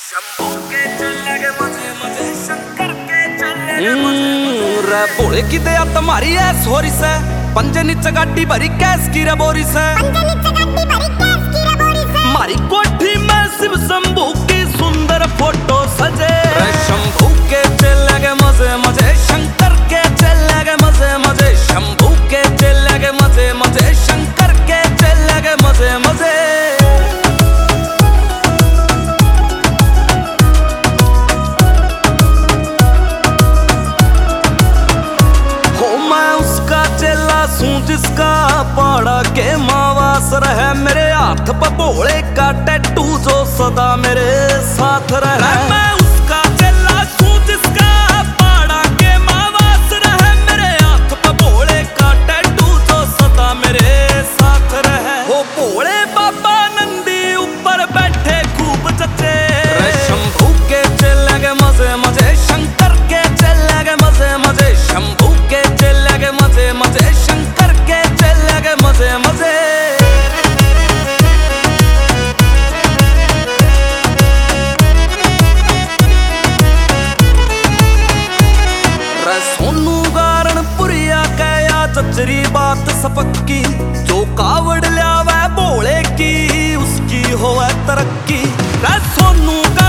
शंभू के चलेगे मजे मजे, शंकर के चलेगे मजे रे बोले की दया तुम्हारी है सोरी से, पंजे नीचे गाड़ी भरी कैस की रे बोरी से, मारी कोठी में शिव शंभू की सुंदर फोटो सजे रे। शंभू के चलेगे मजे मजे, शंकर के चलेगे मजे मजे, शंभू के चलेगे मजे मजे, शंकर के चलेगे मजे मजे। जिसका पाड़ा के मावास रहे, मेरे हाथ पर भोले का टैटू जो सदा मेरे साथ रहे। मैं उसका चेला हूँ जिसका पाड़ा के मावास रहे, मेरे हाथ पर भोले का टैटू जो सदा मेरे साथ रहे। वो भोले बाबा नंदी ऊपर बैठे खूब जचे, शंभू के चलेगे मजे मजे, शंकर के चलेगे मजे मजे, शंभू के चलेगे मजे मजे, शंकर के चलेगे मजे मजे। सोनू गारण पुरिया कया चचरी बात सपक्की, जो कावड़ लिया वह भोले की उसकी होवे तरक्की। सोनू